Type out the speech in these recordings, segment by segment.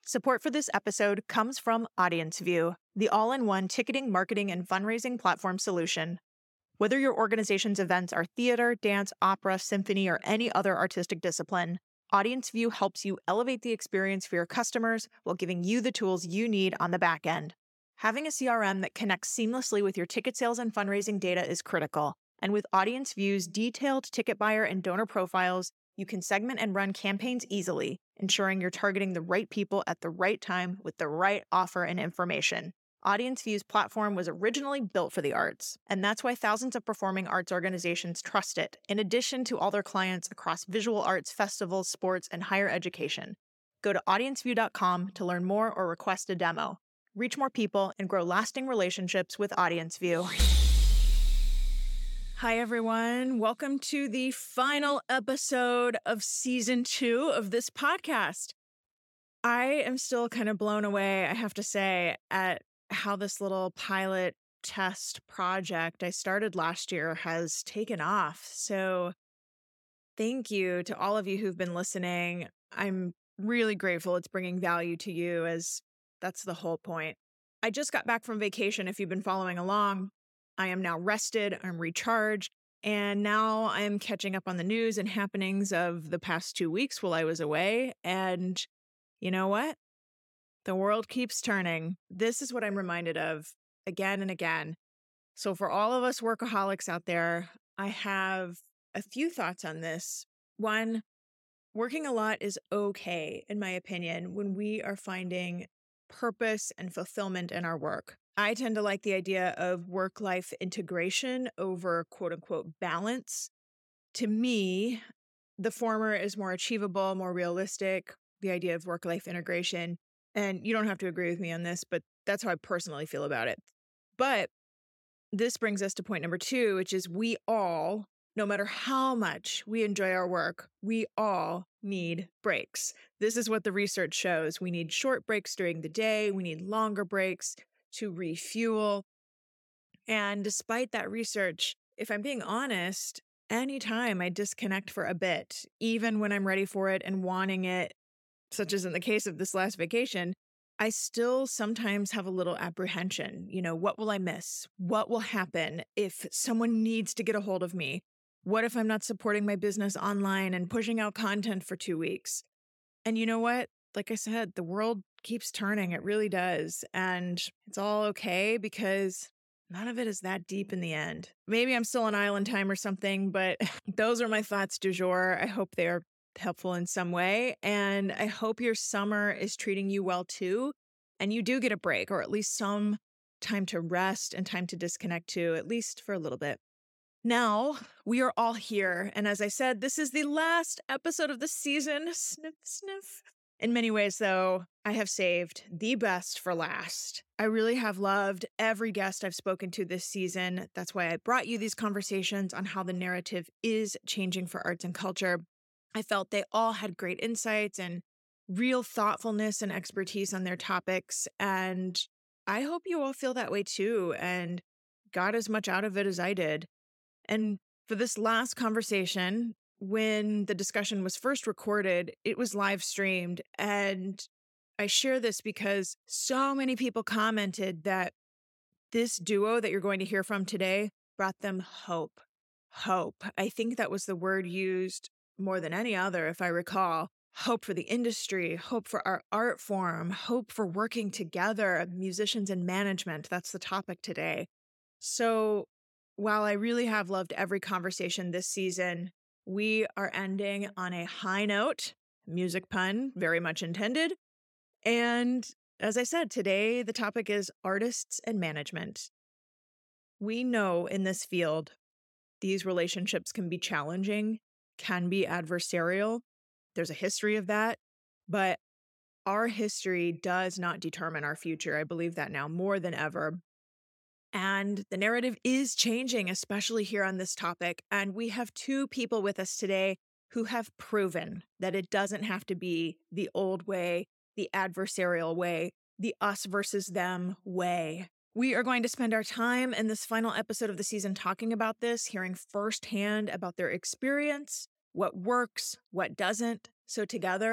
Support for this episode comes from AudienceView, the all-in-one ticketing, marketing, and fundraising platform solution. Whether your organization's events are theater, dance, opera, symphony, or any other artistic discipline, AudienceView helps you elevate the experience for your customers while giving you the tools you need on the back end. Having a CRM that connects seamlessly with your ticket sales and fundraising data is critical. And with AudienceView's detailed ticket buyer and donor profiles, you can segment and run campaigns easily, ensuring you're targeting the right people at the right time with the right offer and information. AudienceView's platform was originally built for the arts, and that's why thousands of performing arts organizations trust it, in addition to all their clients across visual arts, festivals, sports, and higher education. Go to audienceview.com to learn more or request a demo. Reach more people and grow lasting relationships with AudienceView. Hi, everyone. Welcome to the final episode of season 2 of this podcast. I am still kind of blown away, I have to say, at how this little pilot test project I started last year has taken off. So thank you to all of you who've been listening. I'm really grateful it's bringing value to you, as that's the whole point. I just got back from vacation. If you've been following along, I am now rested, I'm recharged, and now I'm catching up on the news and happenings of the past 2 weeks while I was away. And you know what? The world keeps turning. This is what I'm reminded of again and again. So for all of us workaholics out there, I have a few thoughts on this. One, working a lot is okay, in my opinion, when we are finding purpose and fulfillment in our work. I tend to like the idea of work-life integration over quote-unquote balance. To me, the former is more achievable, more realistic, the idea of work-life integration. And you don't have to agree with me on this, but that's how I personally feel about it. But this brings us to point number 2, which is we all, no matter how much we enjoy our work, we all need breaks. This is what the research shows. We need short breaks during the day. We need longer breaks to refuel. And despite that research, if I'm being honest, anytime I disconnect for a bit, even when I'm ready for it and wanting it, such as in the case of this last vacation, I still sometimes have a little apprehension. What will I miss? What will happen if someone needs to get a hold of me? What if I'm not supporting my business online and pushing out content for 2 weeks? And you know what? Like I said, the world keeps turning. It really does. And it's all okay because none of it is that deep in the end. Maybe I'm still on island time or something, but those are my thoughts du jour. I hope they are helpful in some way. And I hope your summer is treating you well too. And you do get a break, or at least some time to rest and time to disconnect too, at least for a little bit. Now, we are all here. And as I said, this is the last episode of the season. Sniff, sniff. In many ways, though, I have saved the best for last. I really have loved every guest I've spoken to this season. That's why I brought you these conversations on how the narrative is changing for arts and culture. I felt they all had great insights and real thoughtfulness and expertise on their topics. And I hope you all feel that way too and got as much out of it as I did. And for this last conversation, when the discussion was first recorded, it was live streamed. And I share this because so many people commented that this duo that you're going to hear from today brought them hope. Hope. I think that was the word used more than any other, if I recall. Hope for the industry, hope for our art form, hope for working together, musicians and management. That's the topic today. So while I really have loved every conversation this season, we are ending on a high note, music pun, very much intended. And as I said, today the topic is artists and management. We know in this field, these relationships can be challenging, can be adversarial. There's a history of that, but our history does not determine our future. I believe that now more than ever. And the narrative is changing, especially here on this topic. And we have 2 people with us today who have proven that it doesn't have to be the old way, the adversarial way, the us versus them way. We are going to spend our time in this final episode of the season talking about this, hearing firsthand about their experience, what works, what doesn't. So together,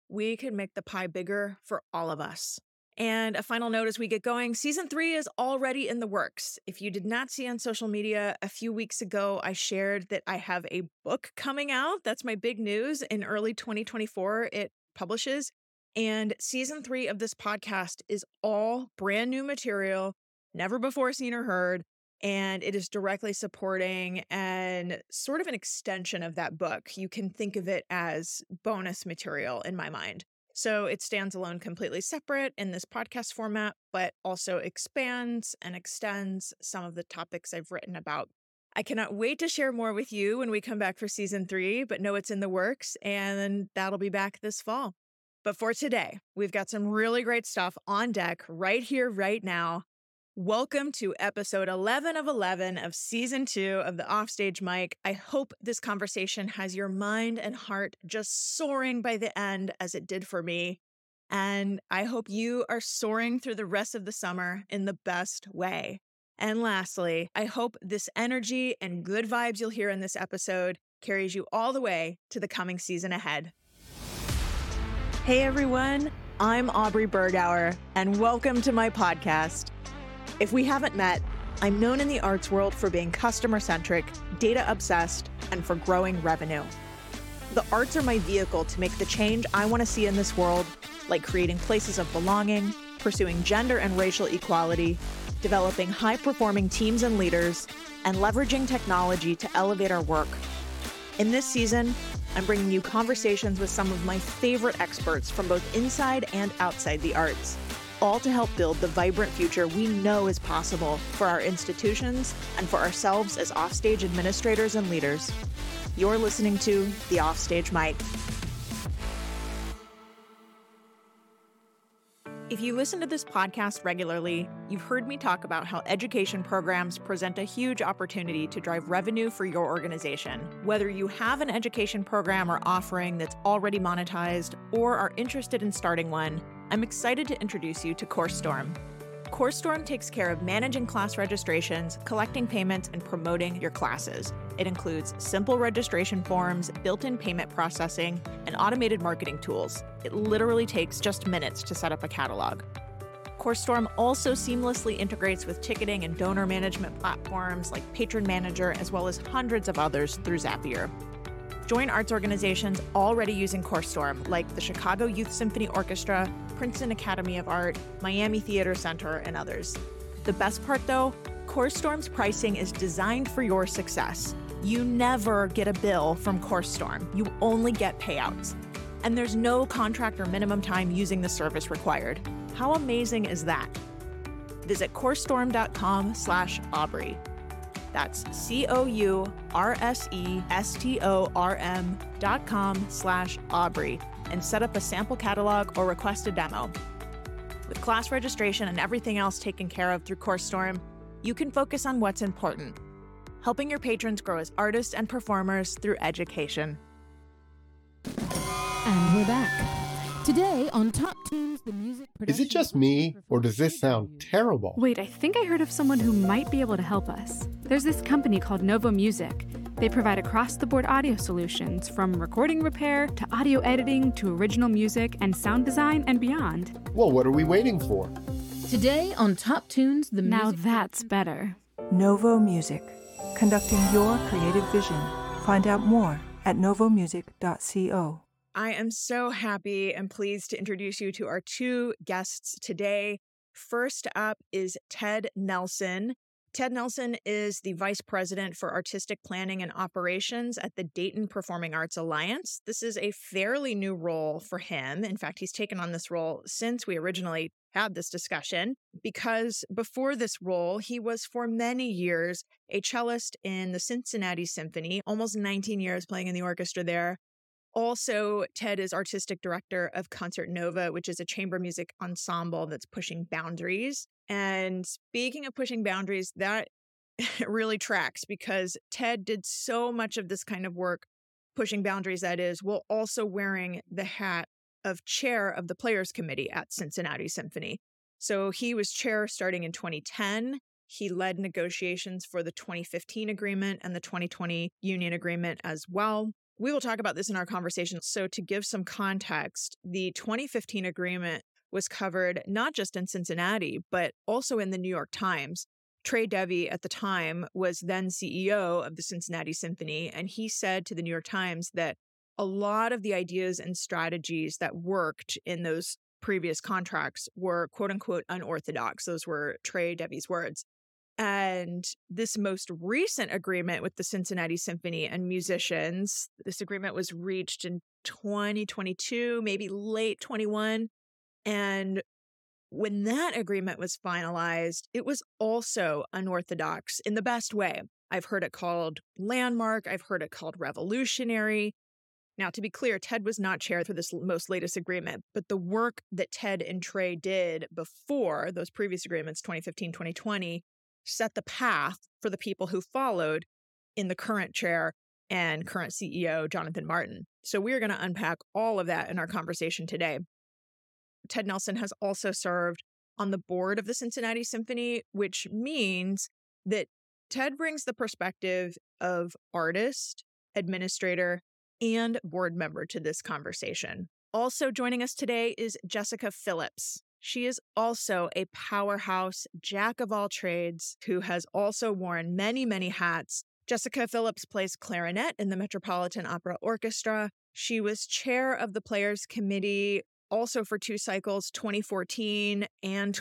we could make the pie bigger for all of us. And a final note as we get going, season 3 is already in the works. If you did not see on social media, a few weeks ago, I shared that I have a book coming out. That's my big news. In early 2024, it publishes. And season 3 of this podcast is all brand new material, never before seen or heard. And it is directly supporting and sort of an extension of that book. You can think of it as bonus material in my mind. So it stands alone completely separate in this podcast format, but also expands and extends some of the topics I've written about. I cannot wait to share more with you when we come back for season 3, but know it's in the works and that'll be back this fall. But for today, we've got some really great stuff on deck right here, right now. Welcome to episode 11 of 11 of season 2 of the Offstage Mic. I hope this conversation has your mind and heart just soaring by the end as it did for me. And I hope you are soaring through the rest of the summer in the best way. And lastly, I hope this energy and good vibes you'll hear in this episode carries you all the way to the coming season ahead. Hey everyone, I'm Aubrey Bergauer, and welcome to my podcast. If we haven't met, I'm known in the arts world for being customer-centric, data-obsessed, and for growing revenue. The arts are my vehicle to make the change I want to see in this world, like creating places of belonging, pursuing gender and racial equality, developing high-performing teams and leaders, and leveraging technology to elevate our work. In this season, I'm bringing you conversations with some of my favorite experts from both inside and outside the arts, all to help build the vibrant future we know is possible for our institutions and for ourselves as offstage administrators and leaders. You're listening to The Offstage Mic. If you listen to this podcast regularly, you've heard me talk about how education programs present a huge opportunity to drive revenue for your organization. Whether you have an education program or offering that's already monetized or are interested in starting one, I'm excited to introduce you to CourseStorm. CourseStorm takes care of managing class registrations, collecting payments, and promoting your classes. It includes simple registration forms, built-in payment processing, and automated marketing tools. It literally takes just minutes to set up a catalog. CourseStorm also seamlessly integrates with ticketing and donor management platforms like Patron Manager, as well as hundreds of others through Zapier. Join arts organizations already using CourseStorm, like the Chicago Youth Symphony Orchestra, Princeton Academy of Art, Miami Theater Center, and others. The best part, though, CourseStorm's pricing is designed for your success. You never get a bill from CourseStorm. You only get payouts. And there's no contract or minimum time using the service required. How amazing is that? Visit CourseStorm.com/Aubrey. That's CourseStorm.com/Aubrey and set up a sample catalog or request a demo. With class registration and everything else taken care of through CourseStorm, you can focus on what's important, helping your patrons grow as artists and performers through education. And we're back. Today on Top Tunes, the music production... Is it just me, or does this sound terrible? Wait, I think I heard of someone who might be able to help us. There's this company called Novo Music. They provide across-the-board audio solutions, from recording repair to audio editing to original music and sound design and beyond. Well, what are we waiting for? Today on Top Tunes, the music... Now that's better. Novo Music, conducting your creative vision. Find out more at novomusic.co. I am so happy and pleased to introduce you to our two guests today. First up is Ted Nelson. Ted Nelson is the Vice President for Artistic Planning and Operations at the Dayton Performing Arts Alliance. This is a fairly new role for him. In fact, he's taken on this role since we originally had this discussion, because before this role, he was for many years a cellist in the Cincinnati Symphony, almost 19 years playing in the orchestra there. Also, Ted is artistic director of Concert Nova, which is a chamber music ensemble that's pushing boundaries. And speaking of pushing boundaries, that really tracks, because Ted did so much of this kind of work, pushing boundaries, that is, while also wearing the hat of chair of the Players Committee at Cincinnati Symphony. So he was chair starting in 2010. He led negotiations for the 2015 agreement and the 2020 union agreement as well. we will talk about this in our conversation. So to give some context, the 2015 agreement was covered not just in Cincinnati, but also in the New York Times. Trey Devey at the time was then CEO of the Cincinnati Symphony, and he said to the New York Times that a lot of the ideas and strategies that worked in those previous contracts were quote unquote unorthodox. Those were Trey Devey's words. And this most recent agreement with the Cincinnati Symphony and musicians, this agreement was reached in 2022, maybe late 21. And when that agreement was finalized, it was also unorthodox in the best way. I've heard it called landmark. I've heard it called revolutionary. Now, to be clear, Ted was not chair for this most latest agreement, but the work that Ted and Trey did before those previous agreements, 2015, 2020, set the path for the people who followed in the current chair and current CEO, Jonathan Martin. So we're going to unpack all of that in our conversation today. Ted Nelson has also served on the board of the Cincinnati Symphony, which means that Ted brings the perspective of artist, administrator, and board member to this conversation. Also joining us today is Jessica Phillips. She is also a powerhouse jack of all trades who has also worn many, many hats. Jessica Phillips plays clarinet in the Metropolitan Opera Orchestra. She was chair of the Players Committee also for 2 cycles, 2014 and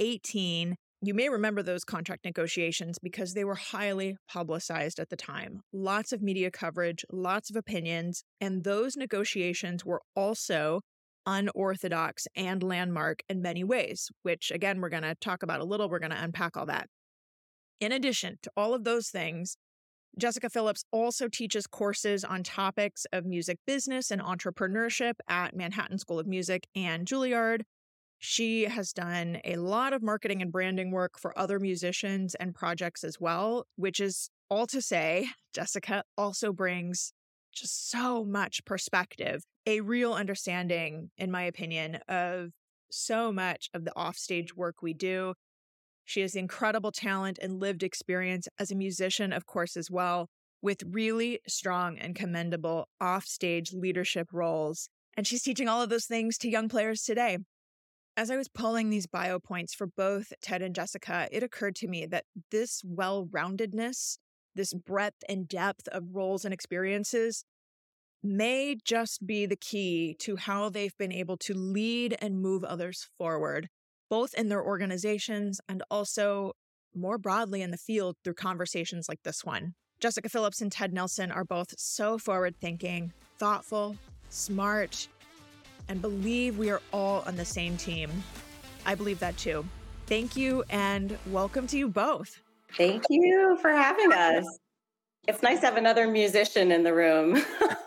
2018. You may remember those contract negotiations because they were highly publicized at the time. Lots of media coverage, lots of opinions, and those negotiations were also unorthodox and landmark in many ways, which again, we're going to talk about a little. We're going to unpack all that. In addition to all of those things, Jessica Phillips also teaches courses on topics of music business and entrepreneurship at Manhattan School of Music and Juilliard. She has done a lot of marketing and branding work for other musicians and projects as well, which is all to say, Jessica also brings just so much perspective, a real understanding, in my opinion, of so much of the offstage work we do. She has incredible talent and lived experience as a musician, of course, as well, with really strong and commendable offstage leadership roles. And she's teaching all of those things to young players today. As I was pulling these bio points for both Ted and Jessica, it occurred to me that this well-roundedness, this breadth and depth of roles and experiences may just be the key to how they've been able to lead and move others forward, both in their organizations and also more broadly in the field through conversations like this one. Jessica Phillips and Ted Nelson are both so forward-thinking, thoughtful, smart, and believe we are all on the same team. I believe that too. Thank you and welcome to you both. Thank you for having us. It's nice to have another musician in the room.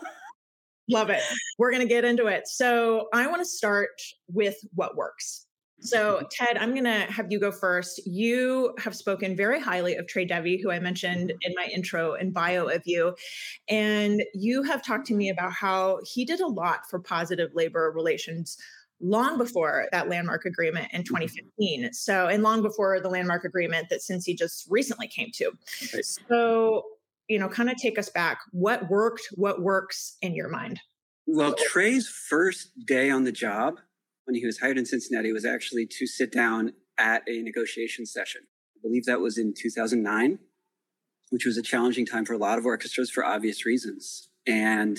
Love it. We're going to get into it. So I want to start with what works. So Ted, I'm going to have you go first. You have spoken very highly of Trey Devey, who I mentioned in my intro and bio of you. And you have talked to me about how he did a lot for positive labor relations long before that landmark agreement in 2015. So, and long before the landmark agreement that Cincy just recently came to. Right. So, kind of take us back. What worked? What works in your mind? Well, Trey's first day on the job when he was hired in Cincinnati was actually to sit down at a negotiation session. I believe that was in 2009, which was a challenging time for a lot of orchestras for obvious reasons. And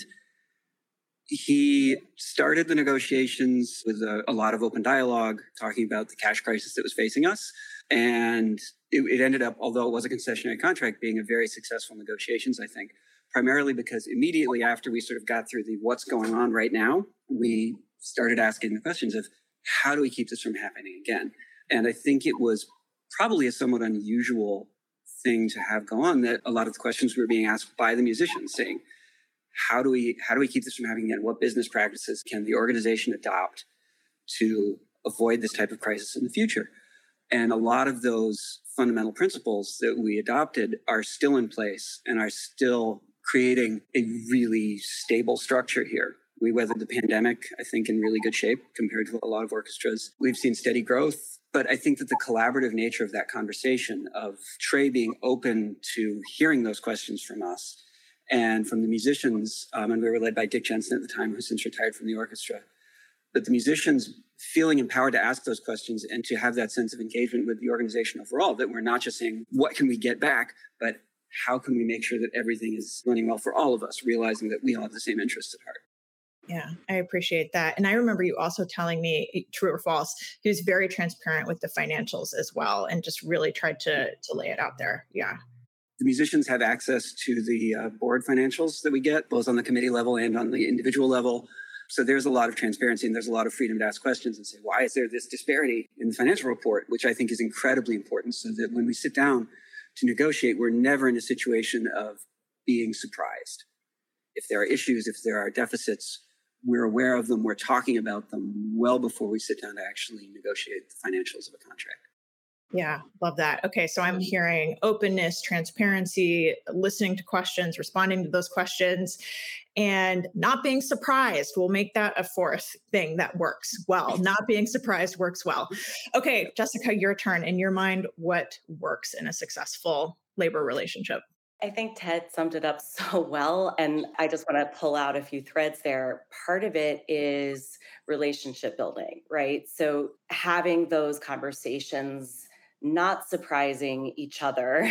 he started the negotiations with a lot of open dialogue, talking about the cash crisis that was facing us. And it ended up, although it was a concessionary contract, being a very successful negotiations, I think, primarily because immediately after we sort of got through the what's going on right now, we started asking the questions of how do we keep this from happening again? And I think it was probably a somewhat unusual thing to have go on, that a lot of the questions were being asked by the musicians saying, how do we keep this from happening again? What business practices can the organization adopt to avoid this type of crisis in the future? And a lot of those fundamental principles that we adopted are still in place and are still creating a really stable structure here. We weathered the pandemic, I think, in really good shape compared to a lot of orchestras. We've seen steady growth, but I think that the collaborative nature of that conversation, of Trey being open to hearing those questions from us and from the musicians, and we were led by Dick Jensen at the time, who's since retired from the orchestra. But the musicians feeling empowered to ask those questions and to have that sense of engagement with the organization overall, that we're not just saying, what can we get back, but how can we make sure that everything is running well for all of us, realizing that we all have the same interests at heart. Yeah, I appreciate that. And I remember you also telling me, true or false, he was very transparent with the financials as well and just really tried to lay it out there. Yeah. The musicians have access to the board financials that we get, both on the committee level and on the individual level. So there's a lot of transparency and there's a lot of freedom to ask questions and say, why is there this disparity in the financial report, which I think is incredibly important, so that when we sit down to negotiate, we're never in a situation of being surprised. If there are issues, if there are deficits, we're aware of them, we're talking about them well before we sit down to actually negotiate the financials of a contract. Yeah, love that. Okay, so I'm hearing openness, transparency, listening to questions, responding to those questions, and not being surprised. We'll make that a fourth thing that works well. Not being surprised works well. Okay, Jessica, your turn. In your mind, what works in a successful labor relationship? I think Ted summed it up so well, and I just want to pull out a few threads there. Part of it is relationship building, right? So having those conversations, not surprising each other,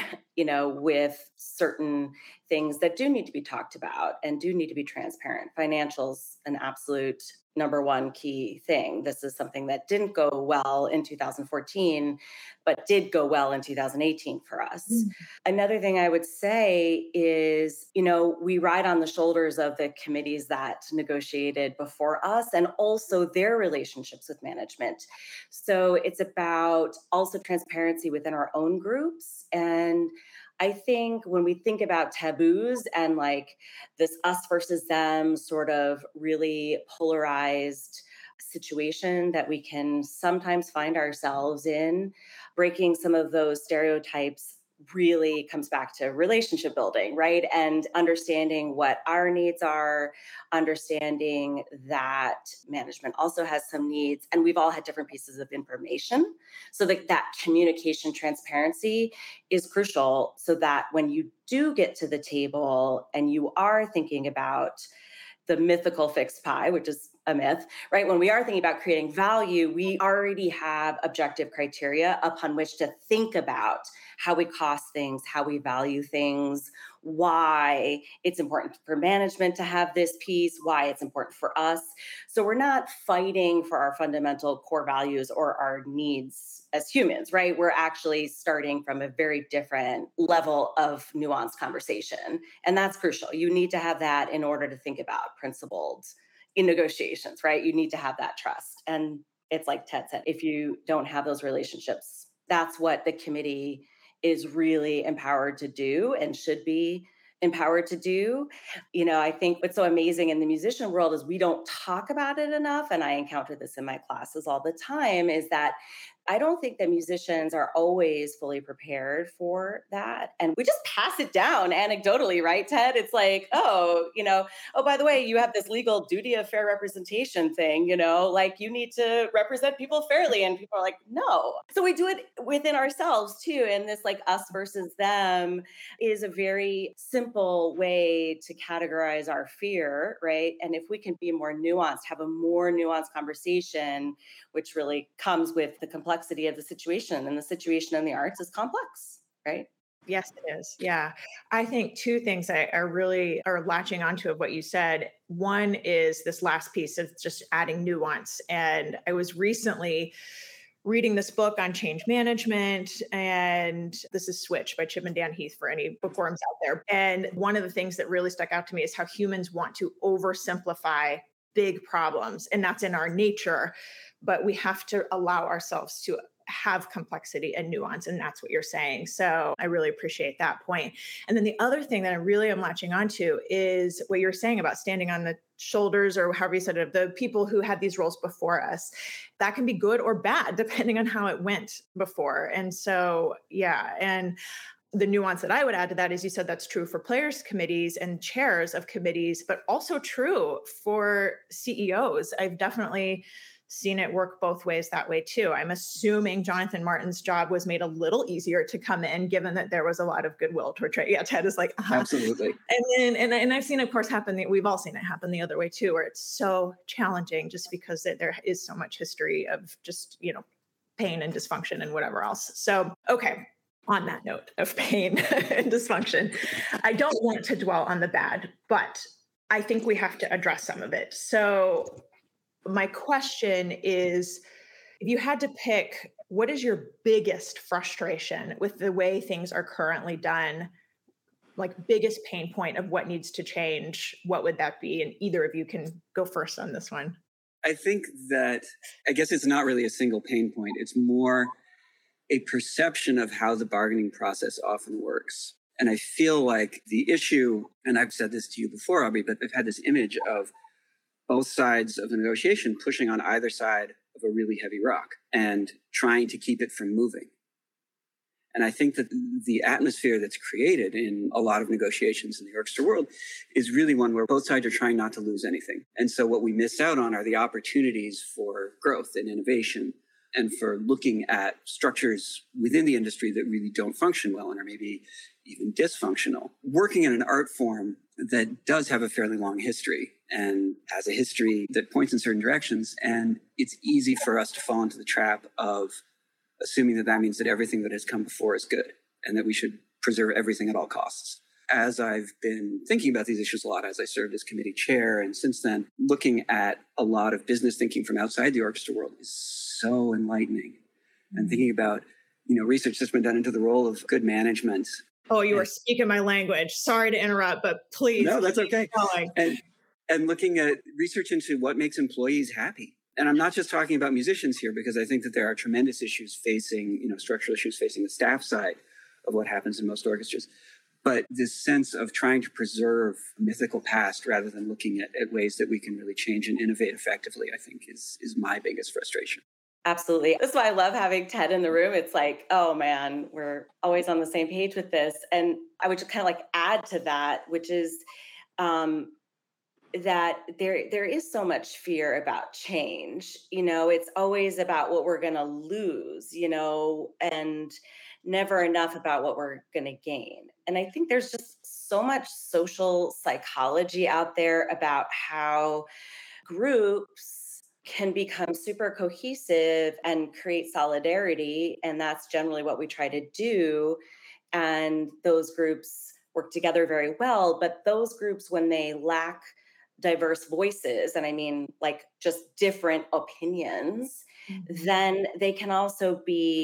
with certain things that do need to be talked about and do need to be transparent. Financials, an absolute number one key thing. This is something that didn't go well in 2014, but did go well in 2018 for us. Another thing I would say is, we ride on the shoulders of the committees that negotiated before us and also their relationships with management. So it's about also transparency within our own groups. And I think when we think about taboos and like this us versus them sort of really polarized situation that we can sometimes find ourselves in, breaking some of those stereotypes really comes back to relationship building, right? And understanding what our needs are, understanding that management also has some needs, and we've all had different pieces of information. So that communication transparency is crucial so that when you do get to the table and you are thinking about the mythical fixed pie, which is a myth, right? When we are thinking about creating value, we already have objective criteria upon which to think about how we cost things, how we value things, why it's important for management to have this piece, why it's important for us. So we're not fighting for our fundamental core values or our needs as humans, right? We're actually starting from a very different level of nuanced conversation. And that's crucial. You need to have that in order to think about principled in negotiations, right? You need to have that trust. And it's like Ted said, if you don't have those relationships, that's what the committee is really empowered to do and should be empowered to do. I think what's so amazing in the musician world is we don't talk about it enough. And I encounter this in my classes all the time, is that I don't think that musicians are always fully prepared for that. And we just pass it down anecdotally, right, Ted? It's like, oh, by the way, you have this legal duty of fair representation thing, like you need to represent people fairly. And people are like, no. So we do it within ourselves too. And this like us versus them is a very simple way to categorize our fear, right? And if we can be more nuanced, have a more nuanced conversation, which really comes with the complexity of the situation, and the situation in the arts is complex, right? Yes, it is. Yeah. I think two things that are really latching onto of what you said. One is this last piece of just adding nuance. And I was recently reading this book on change management, and this is Switch by Chip and Dan Heath for any bookworms out there. And one of the things that really stuck out to me is how humans want to oversimplify big problems, and that's in our nature. But we have to allow ourselves to have complexity and nuance. And that's what you're saying. So I really appreciate that point. And then the other thing that I really am latching onto is what you're saying about standing on the shoulders, or however you said it, of the people who had these roles before us. That can be good or bad, depending on how it went before. And so, yeah. And the nuance that I would add to that is, you said that's true for players committees and chairs of committees, but also true for CEOs. I've definitely seen it work both ways that way too. I'm assuming Jonathan Martin's job was made a little easier to come in, given that there was a lot of goodwill toward trade. Yeah, Ted is like, Absolutely. And I've seen, of course, we've all seen it happen the other way too, where it's so challenging just because there is so much history of just, pain and dysfunction and whatever else. So, okay. On that note of pain and dysfunction, I don't want to dwell on the bad, but I think we have to address some of it. So my question is, if you had to pick, what is your biggest frustration with the way things are currently done? Like biggest pain point of what needs to change, what would that be? And either of you can go first on this one. I think that, I guess it's not really a single pain point. It's more a perception of how the bargaining process often works. And I feel like the issue, and I've said this to you before, Aubrey, but I've had this image of both sides of the negotiation pushing on either side of a really heavy rock and trying to keep it from moving. And I think that the atmosphere that's created in a lot of negotiations in the orchestra world is really one where both sides are trying not to lose anything. And so what we miss out on are the opportunities for growth and innovation and for looking at structures within the industry that really don't function well and are maybe even dysfunctional. Working in an art form that does have a fairly long history and has a history that points in certain directions. And it's easy for us to fall into the trap of assuming that means that everything that has come before is good and that we should preserve everything at all costs. As I've been thinking about these issues a lot, as I served as committee chair, and since then, looking at a lot of business thinking from outside the orchestra world is so enlightening. And thinking about, research that's been done into the role of good management. Oh, you are speaking my language. Sorry to interrupt, but please. No, that's okay. And looking at research into what makes employees happy. And I'm not just talking about musicians here, because I think that there are tremendous issues facing, structural issues facing the staff side of what happens in most orchestras. But this sense of trying to preserve a mythical past rather than looking at ways that we can really change and innovate effectively, I think is my biggest frustration. Absolutely. That's why I love having Ted in the room. It's like, oh man, we're always on the same page with this. And I would just kind of add to that, which is that there is so much fear about change. It's always about what we're going to lose, and never enough about what we're going to gain. And I think there's just so much social psychology out there about how groups can become super cohesive and create solidarity. And that's generally what we try to do. And those groups work together very well. But those groups, when they lack diverse voices, and I mean just different opinions, then they can also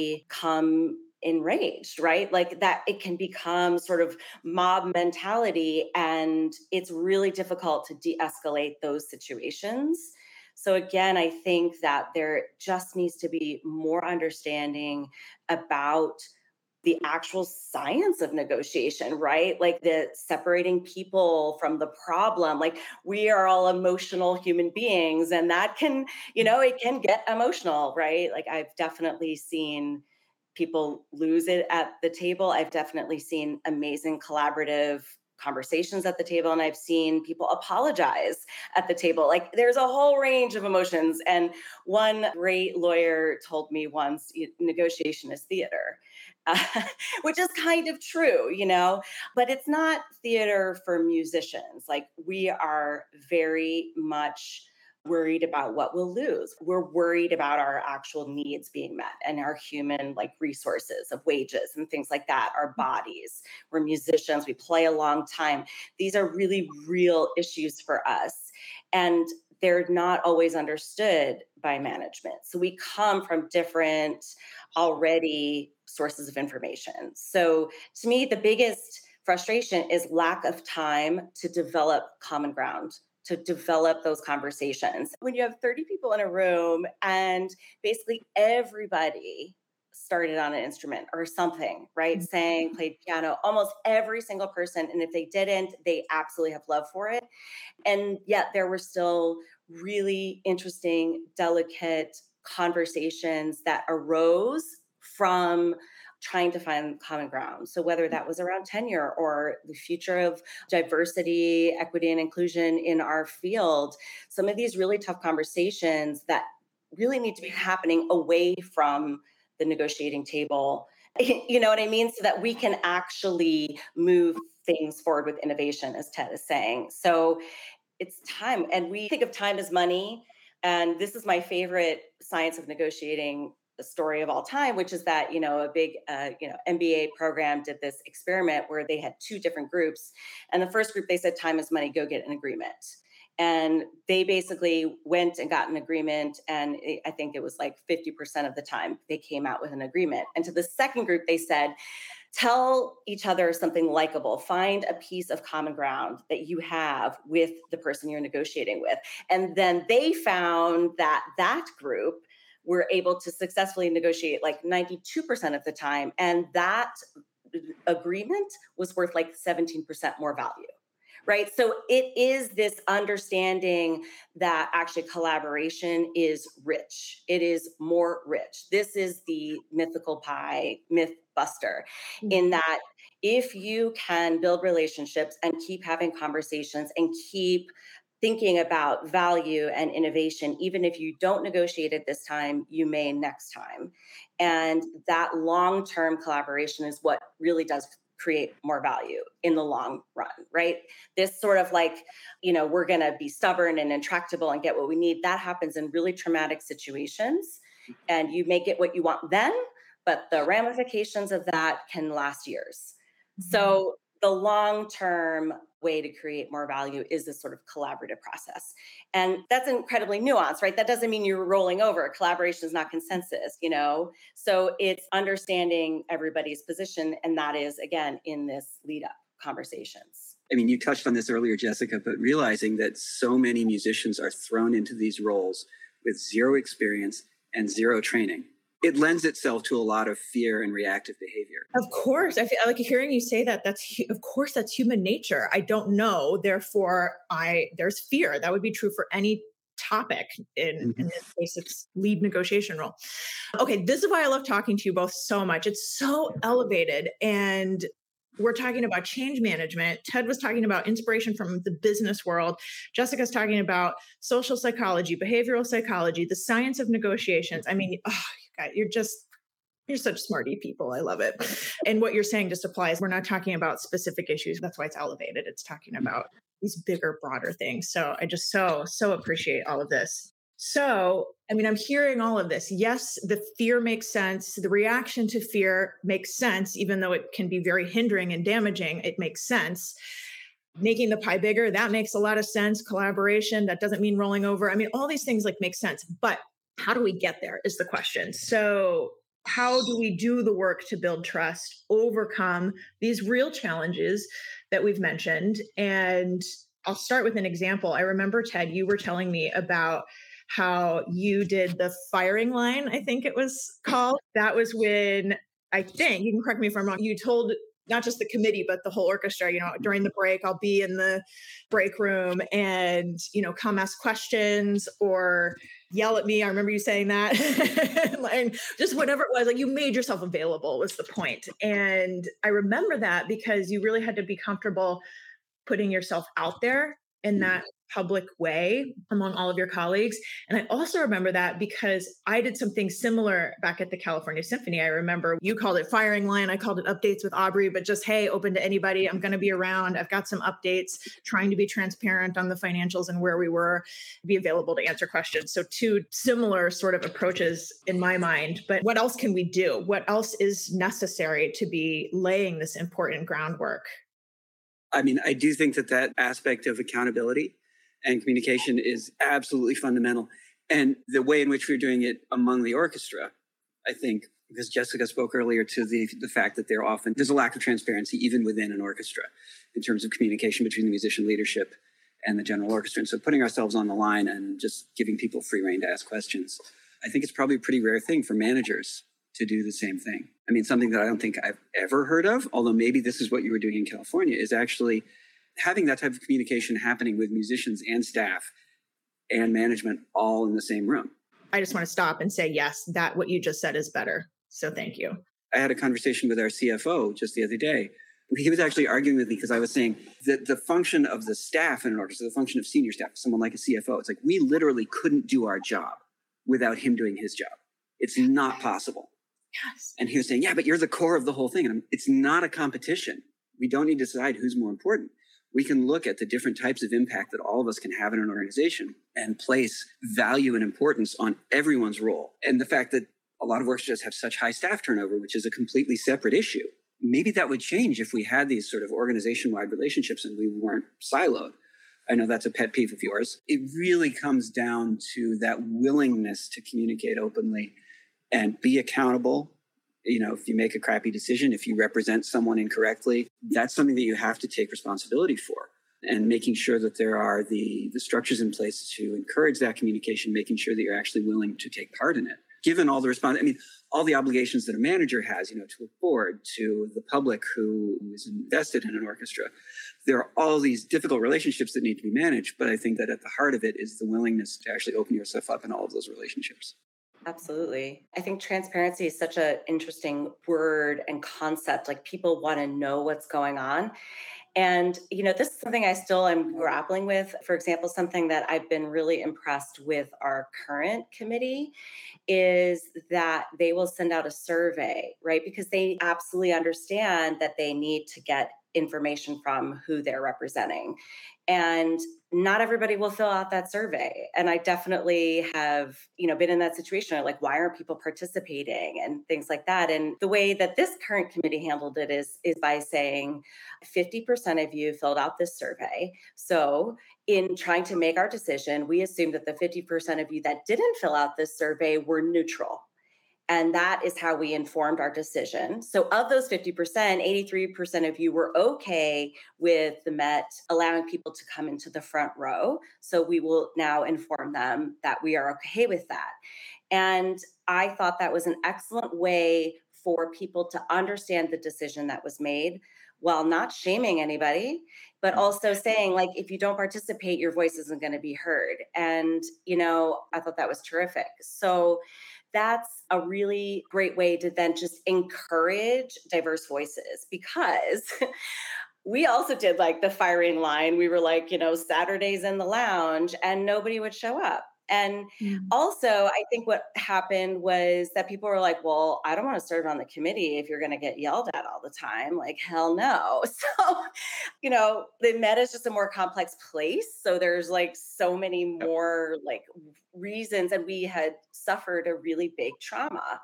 become enraged, right? That it can become sort of mob mentality, and it's really difficult to de-escalate those situations. So again, I think that there just needs to be more understanding about the actual science of negotiation, right? The separating people from the problem. We are all emotional human beings, and that can, it can get emotional, right? I've definitely seen people lose it at the table. I've definitely seen amazing collaborative conversations at the table, and I've seen people apologize at the table. There's a whole range of emotions. And one great lawyer told me once, negotiation is theater, which is kind of true, but it's not theater for musicians. We are very much worried about what we'll lose. We're worried about our actual needs being met and our human resources of wages and things like that, our bodies. We're musicians, we play a long time. These are really real issues for us. And they're not always understood by management. So we come from different already sources of information. So to me, the biggest frustration is lack of time to develop common ground, to develop those conversations. When you have 30 people in a room and basically everybody started on an instrument or something, right? Sang, played piano, almost every single person. And if they didn't, they absolutely have love for it. And yet there were still really interesting, delicate conversations that arose from trying to find common ground. So whether that was around tenure or the future of diversity, equity, and inclusion in our field, some of these really tough conversations that really need to be happening away from the negotiating table. You know what I mean? So that we can actually move things forward with innovation, as Ted is saying. So it's time. And we think of time as money. And this is my favorite science of negotiating story of all time, which is that, a big, MBA program did this experiment where they had two different groups. And the first group, they said, time is money, go get an agreement. And they basically went and got an agreement. And I think it was like 50% of the time they came out with an agreement. And to the second group, they said, tell each other something likable. Find a piece of common ground that you have with the person you're negotiating with. And then they found that that group were able to successfully negotiate like 92% of the time. And that agreement was worth like 17% more value. Right. So it is this understanding that actually collaboration is rich. It is more rich. This is the mythical pie myth buster, in that if you can build relationships and keep having conversations and keep thinking about value and innovation, even if you don't negotiate it this time, you may next time. And that long-term collaboration is what really does create more value in the long run, right? This sort of like, we're going to be stubborn and intractable and get what we need. That happens in really traumatic situations, and you may get what you want then, but the ramifications of that can last years. So the long-term way to create more value is this sort of collaborative process. And that's incredibly nuanced, right? That doesn't mean you're rolling over. Collaboration is not consensus, So it's understanding everybody's position. And that is, again, in this lead up conversations. I mean, you touched on this earlier, Jessica, but realizing that so many musicians are thrown into these roles with zero experience and zero training, it lends itself to a lot of fear and reactive behavior. Of course. I feel like hearing you say that, that's human nature. I don't know. Therefore, there's fear. That would be true for any topic. In this case, it's lead negotiation role. Okay. This is why I love talking to you both so much. It's so elevated. And we're talking about change management. Ted was talking about inspiration from the business world. Jessica's talking about social psychology, behavioral psychology, the science of negotiations. I mean, you're such smarty people. I love it. And what you're saying just applies. We're not talking about specific issues. That's why it's elevated. It's talking about these bigger, broader things. So I just so appreciate all of this. So, I mean, I'm hearing all of this. Yes, the fear makes sense. The reaction to fear makes sense, even though it can be very hindering and damaging. It makes sense. Making the pie bigger, that makes a lot of sense. Collaboration, that doesn't mean rolling over. I mean, all these things make sense. But how do we get there is the question. So how do we do the work to build trust, overcome these real challenges that we've mentioned? And I'll start with an example. I remember, Ted, you were telling me about how you did the firing line, I think it was called. That was when, I think, you can correct me if I'm wrong, you told not just the committee, but the whole orchestra, during the break, I'll be in the break room and, come ask questions or yell at me. I remember you saying that. And just whatever it was, like you made yourself available was the point. And I remember that because you really had to be comfortable putting yourself out there in that public way among all of your colleagues. And I also remember that because I did something similar back at the California Symphony. I remember you called it firing line. I called it updates with Aubrey, but just, hey, open to anybody. I'm going to be around. I've got some updates, trying to be transparent on the financials and where we were, be available to answer questions. So two similar sort of approaches in my mind. But what else can we do? What else is necessary to be laying this important groundwork? I mean, I do think that aspect of accountability and communication is absolutely fundamental. And the way in which we're doing it among the orchestra, I think, because Jessica spoke earlier to the fact that there's a lack of transparency even within an orchestra in terms of communication between the musician leadership and the general orchestra. And so putting ourselves on the line and just giving people free rein to ask questions, I think it's probably a pretty rare thing for managers to do the same thing. I mean, something that I don't think I've ever heard of, although maybe this is what you were doing in California, is actually having that type of communication happening with musicians and staff and management all in the same room. I just want to stop and say, yes, that what you just said is better. So thank you. I had a conversation with our CFO just the other day. He was actually arguing with me because I was saying that the function of the staff in an orchestra, the function of senior staff, someone like a CFO, it's like we literally couldn't do our job without him doing his job. It's not possible. Yes. And he was saying, yeah, but you're the core of the whole thing. And it's not a competition. We don't need to decide who's more important. We can look at the different types of impact that all of us can have in an organization and place value and importance on everyone's role. And the fact that a lot of orchestras have such high staff turnover, which is a completely separate issue. Maybe that would change if we had these sort of organization-wide relationships and we weren't siloed. I know that's a pet peeve of yours. It really comes down to that willingness to communicate openly and be accountable. You know, if you make a crappy decision, if you represent someone incorrectly, that's something that you have to take responsibility for. And making sure that there are the structures in place to encourage that communication, making sure that you're actually willing to take part in it. Given all the all the obligations that a manager has, to a board, to the public who is invested in an orchestra, there are all these difficult relationships that need to be managed. But I think that at the heart of it is the willingness to actually open yourself up in all of those relationships. Absolutely. I think transparency is such an interesting word and concept. Like, people want to know what's going on. And, this is something I still am grappling with. For example, something that I've been really impressed with our current committee is that they will send out a survey, right? Because they absolutely understand that they need to get information from who they're representing. And not everybody will fill out that survey. And I definitely have, been in that situation. Like, why aren't people participating and things like that? And the way that this current committee handled it is by saying 50% of you filled out this survey. So in trying to make our decision, we assumed that the 50% of you that didn't fill out this survey were neutral. And that is how we informed our decision. So of those 50%, 83% of you were okay with the Met allowing people to come into the front row. So we will now inform them that we are okay with that. And I thought that was an excellent way for people to understand the decision that was made, while not shaming anybody, but also saying, like, if you don't participate, your voice isn't going to be heard. And, I thought that was terrific. So that's a really great way to then just encourage diverse voices, because we also did like the firing line. We were like, Saturdays in the lounge, and nobody would show up. And also, I think what happened was that people were like, well, I don't want to serve on the committee if you're going to get yelled at all the time. Like, hell no. So, the Met is just a more complex place. So there's like so many more like reasons. And we had suffered a really big trauma,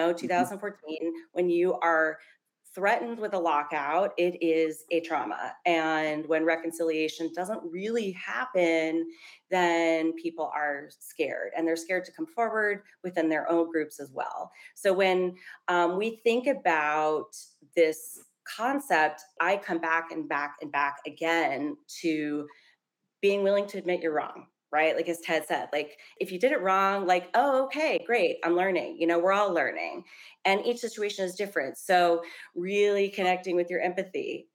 2014, when you are threatened with a lockout, it is a trauma. And when reconciliation doesn't really happen, then people are scared, and they're scared to come forward within their own groups as well. So when we think about this concept, I come back and back and back again to being willing to admit you're wrong. Right? Like, as Ted said, like, if you did it wrong, like, oh, okay, great, I'm learning. We're all learning. And each situation is different. So really connecting with your empathy,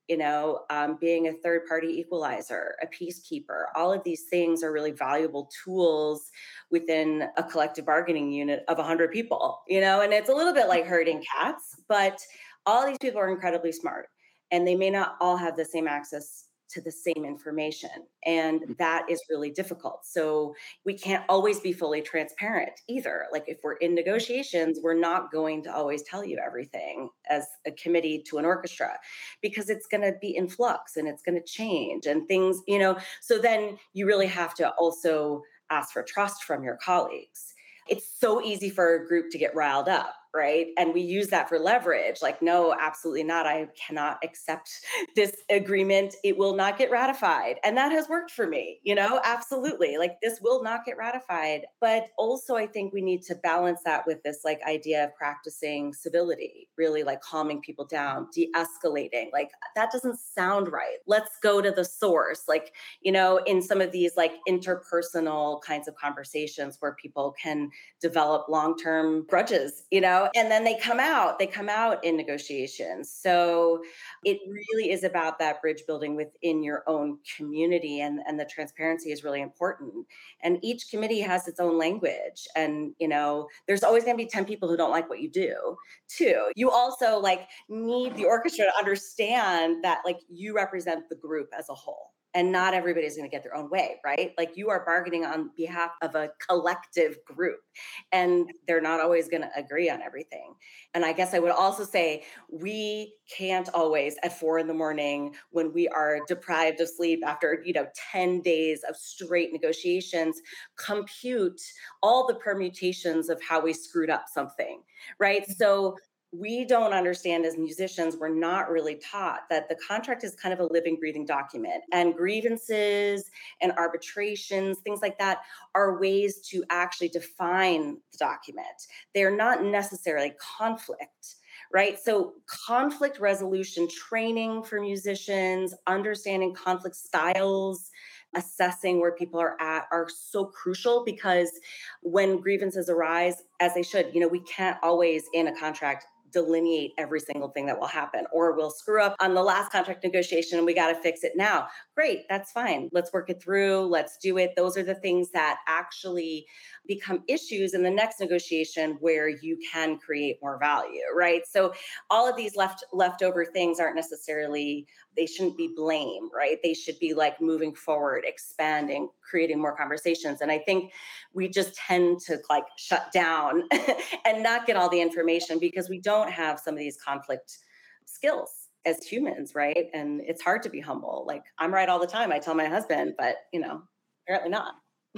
being a third-party equalizer, a peacekeeper, all of these things are really valuable tools within a collective bargaining unit of 100 people, and it's a little bit like herding cats, but all these people are incredibly smart, and they may not all have the same access to the same information. And that is really difficult. So we can't always be fully transparent either. Like, if we're in negotiations, we're not going to always tell you everything as a committee to an orchestra, because it's going to be in flux and it's going to change and things, so then you really have to also ask for trust from your colleagues. It's so easy for a group to get riled up, right? And we use that for leverage. Like, no, absolutely not. I cannot accept this agreement. It will not get ratified. And that has worked for me, absolutely. Like, this will not get ratified. But also, I think we need to balance that with this like idea of practicing civility, really like calming people down, de-escalating. Like, that doesn't sound right. Let's go to the source. Like, in some of these like interpersonal kinds of conversations where people can develop long-term grudges, and then they come out in negotiations. So it really is about that bridge building within your own community, and the transparency is really important. And each committee has its own language, and there's always going to be 10 people who don't like what you do too. You also like need the orchestra to understand that like you represent the group as a whole. and not everybody's going to get their own way, right? Like you are bargaining on behalf of a collective group, and they're not always going to agree on everything. And I guess I would also say we can't always at 4 a.m. when we are deprived of sleep after, 10 days of straight negotiations, compute all the permutations of how we screwed up something, right? So we don't understand as musicians, we're not really taught that the contract is kind of a living, breathing document, and grievances and arbitrations, things like that, are ways to actually define the document. They're not necessarily conflict, right? So conflict resolution training for musicians, understanding conflict styles, assessing where people are at are so crucial, because when grievances arise, as they should, we can't always in a contract delineate every single thing that will happen, or we'll screw up on the last contract negotiation and we got to fix it now. Great, that's fine. Let's work it through. Let's do it. Those are the things that actually become issues in the next negotiation where you can create more value, right? So all of these leftover things aren't necessarily, they shouldn't be blame, right? They should be like moving forward, expanding, creating more conversations. And I think we just tend to like shut down and not get all the information because we don't have some of these conflict skills as humans, right? And it's hard to be humble. Like I'm right all the time, I tell my husband, but apparently not.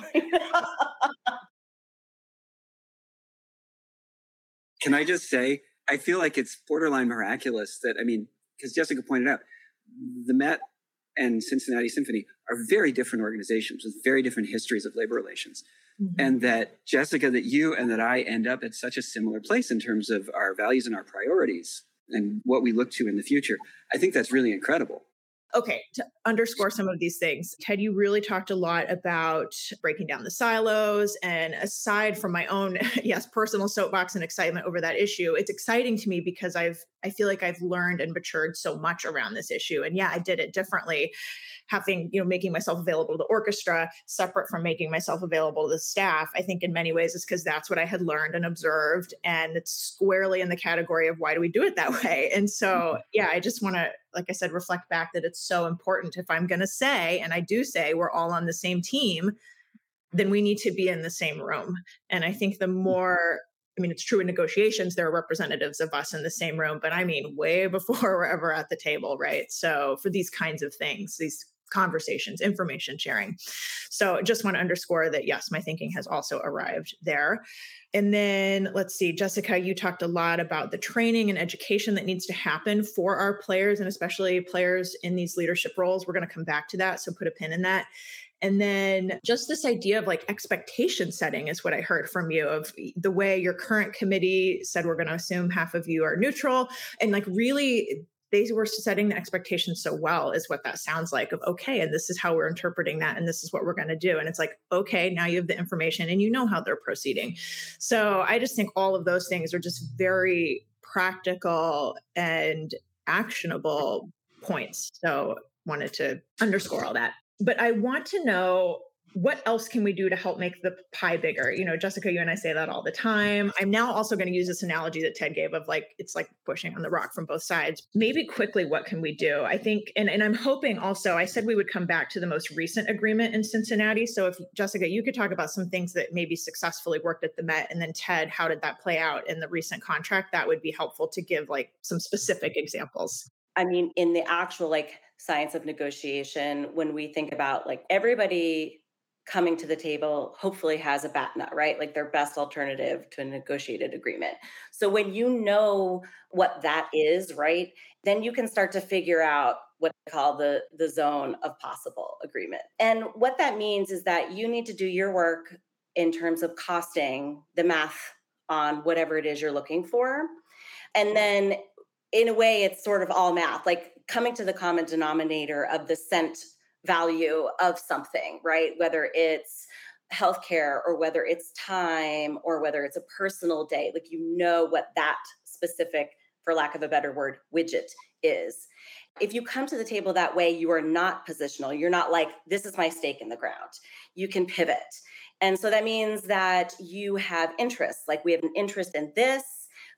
Can I just say, I feel like it's borderline miraculous that, because Jessica pointed out, the Met and Cincinnati Symphony are very different organizations with very different histories of labor relations. Mm-hmm. And that Jessica, that you and that I end up at such a similar place in terms of our values and our priorities and what we look to in the future. I think that's really incredible. Okay, to underscore some of these things, Ted, you really talked a lot about breaking down the silos. And aside from my own, personal soapbox and excitement over that issue, it's exciting to me because I feel like I've learned and matured so much around this issue. And I did it differently, having, making myself available to the orchestra separate from making myself available to the staff. I think in many ways it's because that's what I had learned and observed. And it's squarely in the category of why do we do it that way? And so, I just want to, like I said, reflect back that it's so important. If I'm going to say, and I do say we're all on the same team, then we need to be in the same room. And I think the more, it's true in negotiations, there are representatives of us in the same room, but way before we're ever at the table, right? So for these kinds of things, these conversations, information sharing. So just want to underscore that, yes, my thinking has also arrived there. And then let's see, Jessica, you talked a lot about the training and education that needs to happen for our players, and especially players in these leadership roles. We're going to come back to that, so put a pin in that. And then just this idea of like expectation setting is what I heard from you, of the way your current committee said, we're going to assume half of you are neutral, and like really they were setting the expectations so well is what that sounds like, of, okay, and this is how we're interpreting that, and this is what we're going to do. And it's like, okay, now you have the information and you know how they're proceeding. So I just think all of those things are just very practical and actionable points. So wanted to underscore all that. But I want to know, what else can we do to help make the pie bigger? Jessica, you and I say that all the time. I'm now also going to use this analogy that Ted gave of like, it's like pushing on the rock from both sides. Maybe quickly, what can we do? I think, and I'm hoping also, I said we would come back to the most recent agreement in Cincinnati. So if Jessica, you could talk about some things that maybe successfully worked at the Met, and then Ted, how did that play out in the recent contract? That would be helpful to give like some specific examples. In the actual like science of negotiation, when we think about like everybody coming to the table hopefully has a BATNA, right? Like their best alternative to a negotiated agreement. So when you know what that is, right, then you can start to figure out what they call the zone of possible agreement. And what that means is that you need to do your work in terms of costing the math on whatever it is you're looking for. And then in a way, it's sort of all math, like coming to the common denominator of the cent value of something, right? Whether it's healthcare or whether it's time or whether it's a personal day, like what that specific, for lack of a better word, widget is. If you come to the table that way, you are not positional. You're not like, this is my stake in the ground. You can pivot. And so that means that you have interests, like we have an interest in this,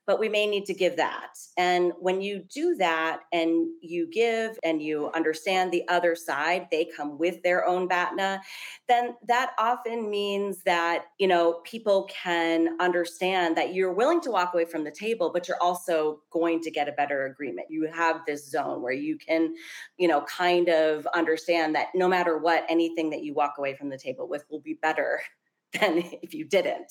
but we may need to give that. And when you do that and you give and you understand the other side, they come with their own BATNA, then that often means that, people can understand that you're willing to walk away from the table, but you're also going to get a better agreement. You have this zone where you can, kind of understand that no matter what, anything that you walk away from the table with will be better than if you didn't.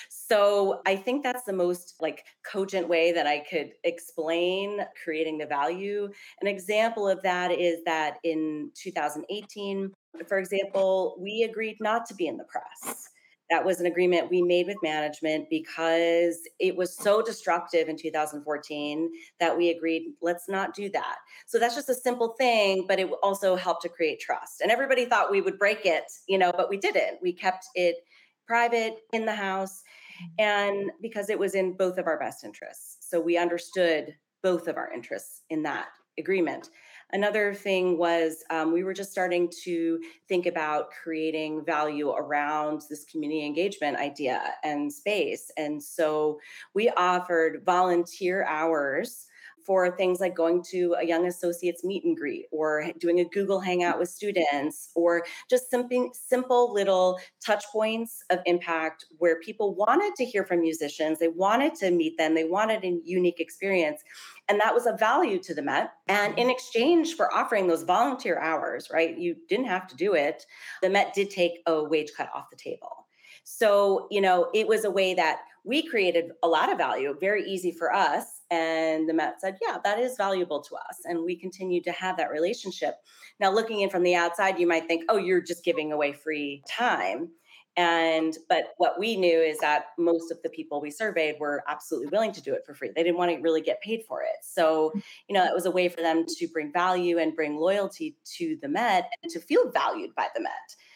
So I think that's the most cogent way that I could explain creating the value. An example of that is that in 2018, for example, we agreed not to be in the press. That was an agreement we made with management because it was so destructive in 2014 that we agreed, let's not do that. So that's just a simple thing, but it also helped to create trust. And everybody thought we would break it, but we didn't. We kept it private in the house, and because it was in both of our best interests. So we understood both of our interests in that agreement. Another thing was we were just starting to think about creating value around this community engagement idea and space. And so we offered volunteer hours for things like going to a young associates meet and greet, or doing a Google Hangout with students, or just something simple little touch points of impact where people wanted to hear from musicians, they wanted to meet them, they wanted a unique experience. And that was a value to the Met. And in exchange for offering those volunteer hours, right, you didn't have to do it, the Met did take a wage cut off the table. So, it was a way that we created a lot of value, very easy for us. And the Met said, yeah, that is valuable to us. And we continue to have that relationship. Now, looking in from the outside, you might think, oh, you're just giving away free time. But what we knew is that most of the people we surveyed were absolutely willing to do it for free. They didn't want to really get paid for it. So, it was a way for them to bring value and bring loyalty to the Met and to feel valued by the Met.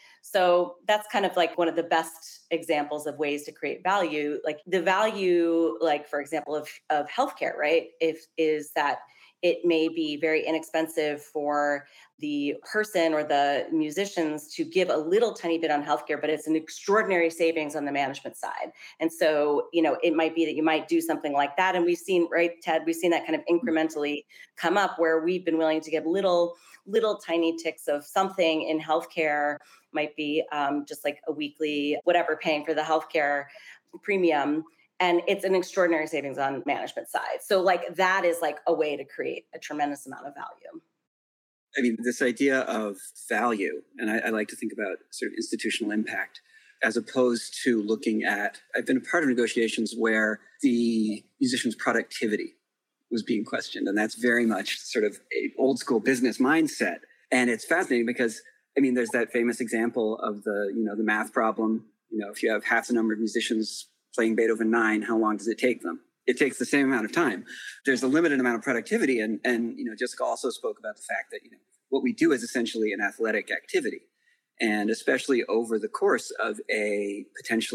So that's kind of like one of the best examples of ways to create value. Like the value, for example, of healthcare, right? Is that it may be very inexpensive for the person or the musicians to give a little tiny bit on healthcare, but it's an extraordinary savings on the management side. And so, it might be that you might do something like that. And we've seen, right, Ted, we've seen that kind of incrementally come up where we've been willing to give little tiny ticks of something in healthcare. Might be just like a weekly, whatever, paying for the healthcare premium. And it's an extraordinary savings on management side. So that is a way to create a tremendous amount of value. I mean, this idea of value, and I like to think about sort of institutional impact, as opposed to looking at, I've been a part of negotiations where the musician's productivity was being questioned. And that's very much sort of an old school business mindset. And it's fascinating because, there's that famous example of the math problem. If you have half the number of musicians playing Beethoven 9, how long does it take them? It takes the same amount of time. There's a limited amount of productivity. And Jessica also spoke about the fact that, what we do is essentially an athletic activity. And especially over the course of I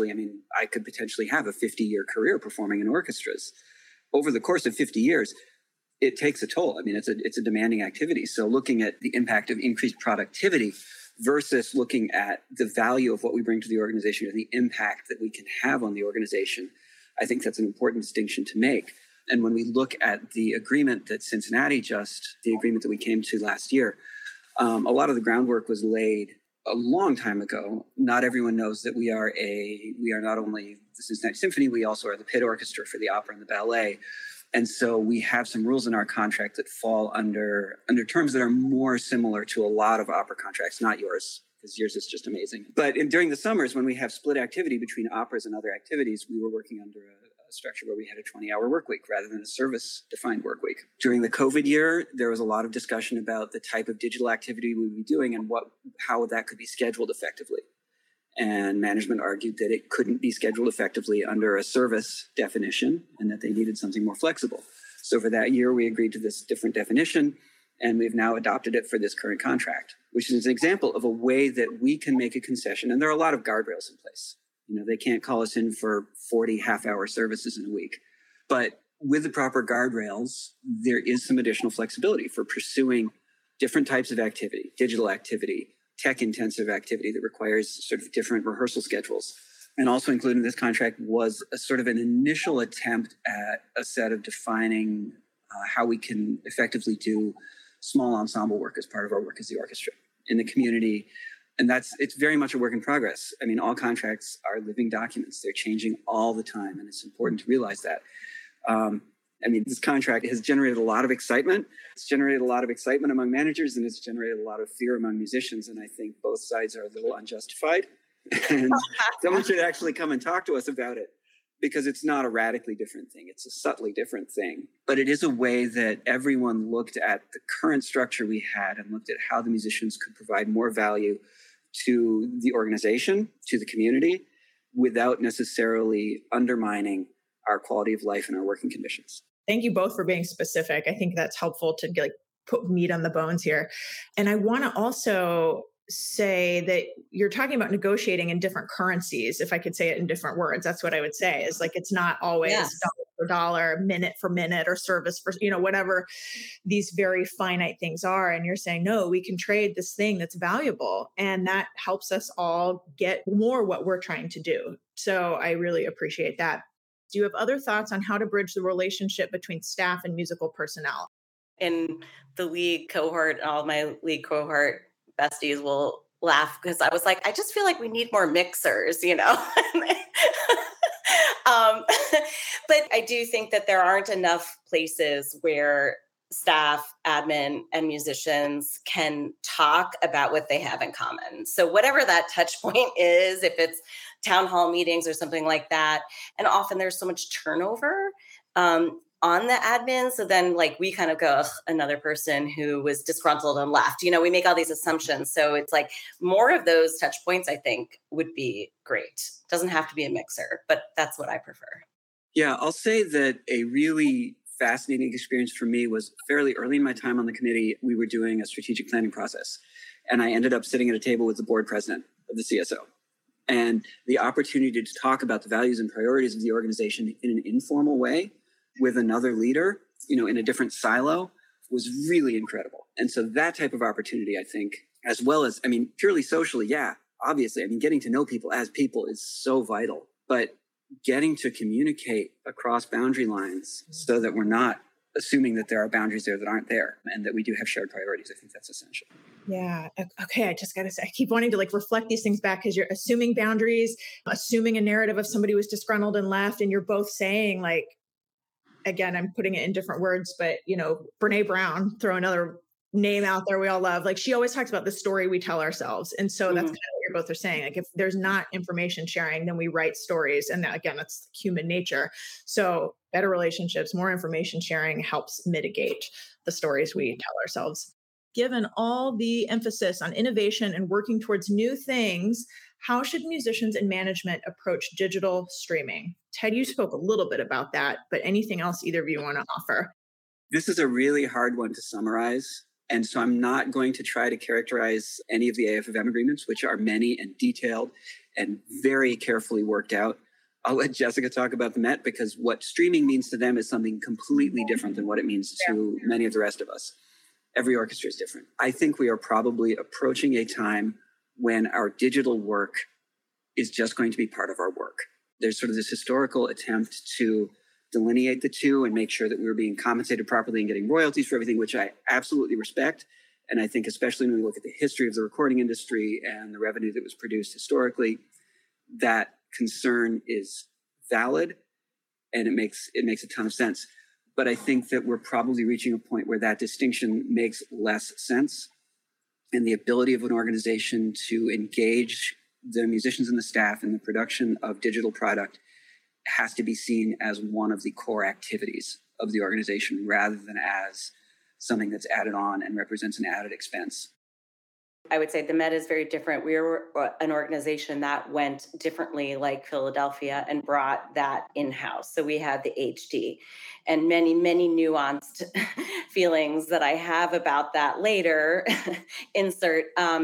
could potentially have a 50-year career performing in orchestras. Over the course of 50 years, it takes a toll. It's a demanding activity. So looking at the impact of increased productivity versus looking at the value of what we bring to the organization or the impact that we can have on the organization, I think that's an important distinction to make. And when we look at the agreement that Cincinnati the agreement that we came to last year, a lot of the groundwork was laid a long time ago. Not everyone knows that we are not only the Cincinnati Symphony, we also are the pit orchestra for the opera and the ballet. And so we have some rules in our contract that fall under terms that are more similar to a lot of opera contracts, not yours, because yours is just amazing. But during the summers, when we have split activity between operas and other activities, we were working under a structure where we had a 20-hour work week rather than a service-defined work week. During the COVID year, there was a lot of discussion about the type of digital activity we would be doing and how that could be scheduled effectively. And management argued that it couldn't be scheduled effectively under a service definition and that they needed something more flexible. So for that year, we agreed to this different definition, and we've now adopted it for this current contract, which is an example of a way that we can make a concession. And there are a lot of guardrails in place. They can't call us in for 40 half-hour services in a week. But with the proper guardrails, there is some additional flexibility for pursuing different types of activity, digital activity, tech-intensive activity that requires sort of different rehearsal schedules. and also included in this contract was a sort of an initial attempt at a set of defining how we can effectively do small ensemble work as part of our work as the orchestra in the community. And it's very much a work in progress. I mean, all contracts are living documents. They're changing all the time, and it's important to realize that. This contract has generated a lot of excitement. It's generated a lot of excitement among managers, and it's generated a lot of fear among musicians. And I think both sides are a little unjustified. And someone should actually come and talk to us about it, because it's not a radically different thing. It's a subtly different thing. But it is a way that everyone looked at the current structure we had and looked at how the musicians could provide more value to the organization, to the community, without necessarily undermining our quality of life and our working conditions. Thank you both for being specific. I think that's helpful to put meat on the bones here. And I want to also say that you're talking about negotiating in different currencies. If I could say it in different words, that's what I would say, is like, it's not always dollar for dollar, minute for minute, or service for, whatever these very finite things are. And you're saying, no, we can trade this thing that's valuable. And that helps us all get more what we're trying to do. So I really appreciate that. Do you have other thoughts on how to bridge the relationship between staff and musical personnel? In the league cohort, all my league cohort besties will laugh, because I was like, I just feel like we need more mixers, But I do think that there aren't enough places where staff, admin, and musicians can talk about what they have in common. So whatever that touch point is, if it's town hall meetings or something like that, and often there's so much turnover on the admin. So then we kind of go, another person who was disgruntled and left, we make all these assumptions. So it's like more of those touch points, I think, would be great. Doesn't have to be a mixer, but that's what I prefer. Yeah, I'll say that a really fascinating experience for me was fairly early in my time on the committee. We were doing a strategic planning process, and I ended up sitting at a table with the board president of the CSO. And the opportunity to talk about the values and priorities of the organization in an informal way with another leader, in a different silo, was really incredible. And so that type of opportunity, I think, as well as, purely socially, obviously, getting to know people as people is so vital. But getting to communicate across boundary lines so that we're not assuming that there are boundaries there that aren't there, and that we do have shared priorities, I think that's essential. Yeah. Okay. I just got to say, I keep wanting to reflect these things back, because you're assuming boundaries, assuming a narrative of somebody who was disgruntled and left. And you're both saying, again, I'm putting it in different words, but, Brene Brown, throw another name out there we all love. She always talks about the story we tell ourselves. And so that's kind of what you're both are saying. If there's not information sharing, then we write stories. And that, again, that's human nature. So better relationships, more information sharing helps mitigate the stories we tell ourselves. Given all the emphasis on innovation and working towards new things, how should musicians and management approach digital streaming? Ted, you spoke a little bit about that, but anything else either of you want to offer? This is a really hard one to summarize. And so I'm not going to try to characterize any of the AFFM agreements, which are many and detailed and very carefully worked out. I'll let Jessica talk about the Met, because what streaming means to them is something completely different than what it means to many of the rest of us. Every orchestra is different. I think we are probably approaching a time when our digital work is just going to be part of our work. There's sort of this historical attempt to delineate the two and make sure that we were being compensated properly and getting royalties for everything, which I absolutely respect. And I think especially when we look at the history of the recording industry and the revenue that was produced historically, that concern is valid, and it makes a ton of sense. But I think that we're probably reaching a point where that distinction makes less sense. And the ability of an organization to engage the musicians and the staff in the production of digital product has to be seen as one of the core activities of the organization, rather than as something that's added on and represents an added expense. I would say the Met is very different. We were an organization that went differently, like Philadelphia, and brought that in-house. So we had the HD, and many, many nuanced feelings that I have about that later. Insert.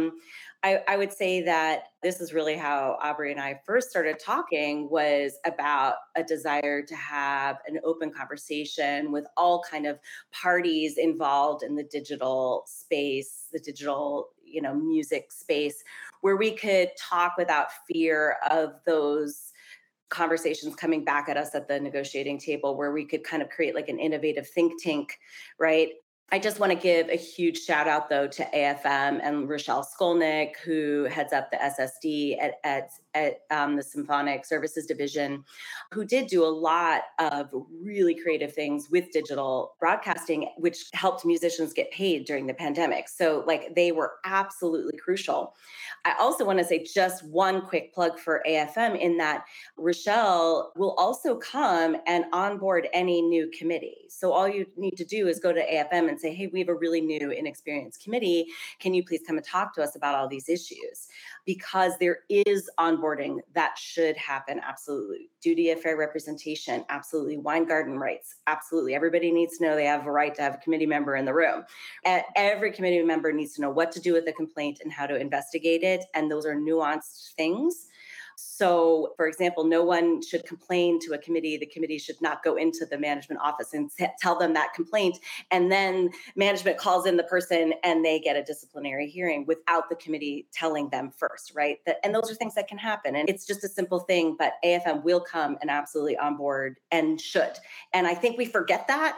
I would say that this is really how Aubrey and I first started talking, was about a desire to have an open conversation with all kind of parties involved in the digital space, the digital, music space, where we could talk without fear of those conversations coming back at us at the negotiating table, where we could kind of create like an innovative think tank, right? I just want to give a huge shout out, though, to AFM and Rochelle Skolnick, who heads up the SSD at the Symphonic Services Division, who did do a lot of really creative things with digital broadcasting, which helped musicians get paid during the pandemic. So like they were absolutely crucial. I also want to say just one quick plug for AFM in that Rochelle will also come and onboard any new committee. So all you need to do is go to AFM and say, hey, we have a really new, inexperienced committee. Can you please come and talk to us about all these issues? Because there is onboarding that should happen. Absolutely. Duty of fair representation. Absolutely. Wine garden rights. Absolutely. Everybody needs to know they have a right to have a committee member in the room. And every committee member needs to know what to do with the complaint and how to investigate it. And those are nuanced things. So, for example, no one should complain to a committee. The committee should not go into the management office and tell them that complaint. And then management calls in the person and they get a disciplinary hearing without the committee telling them first, right? And those are things that can happen. And it's just a simple thing, but AFM will come and absolutely on board and should. And I think we forget that.